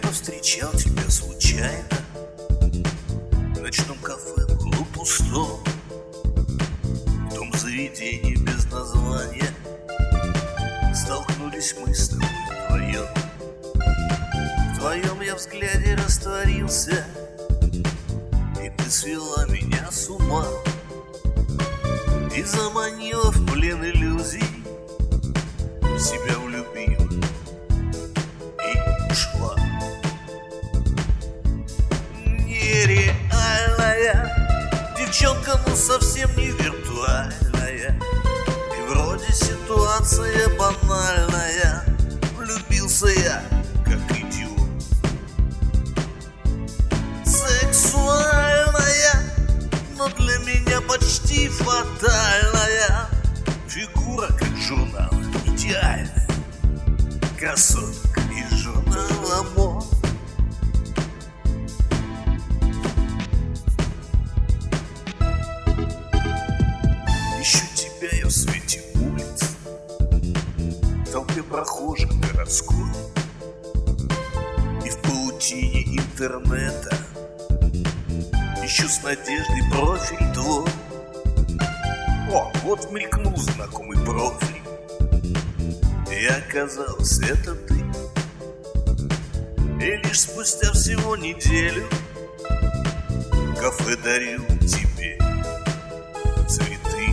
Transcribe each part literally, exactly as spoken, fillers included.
повстречал тебя случайно в ночном кафе полупустом, в том заведении без названия. Столкнулись мы с тобой вдвоем. В твоем я взгляде растворился, и ты свела меня с ума и заманила в плен иллюзий, в себя влюбила и ушла. Нереальная девчонка, ну совсем не виртуальная, и вроде ситуация банальная. Влюбился я как идиот. Сексуальная, но для меня почти фатальная фигура, как журнал, идеальная красотка из журнала мод. Ищу тебя я в свете улиц, в толпе прохожих городской, и в паутине интернета ищу с надеждой профиль твой. О, вот мелькнул знакомый профиль, и оказалось, это ты. И лишь спустя всего неделю кафе дарил тебе цветы.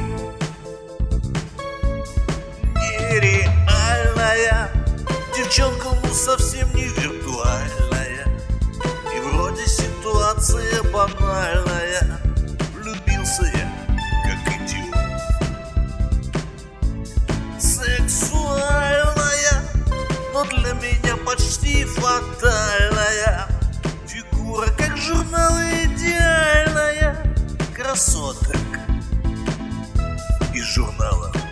Нереальная девчонка, ну совсем не виртуальная, и вроде ситуация банальная. Влюбился я как идиот. Сексуальная, но для меня почти фатальная фигура, как журнал, идеальная красоток из журнала мод.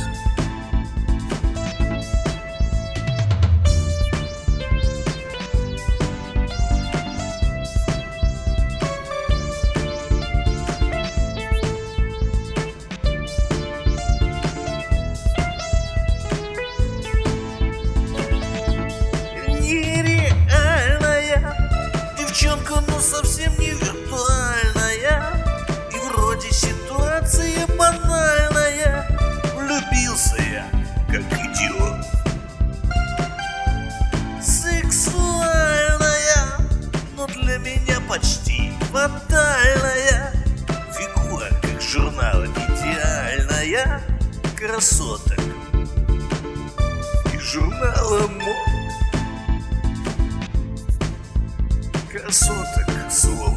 Девчонка, ну совсем не виртуальная, и вроде ситуация банальная. Влюбился я как идиот. Сексуальная, но для меня почти фатальная фигура, как журнал, идеальная красоток из журнала мод. Красоток, слово.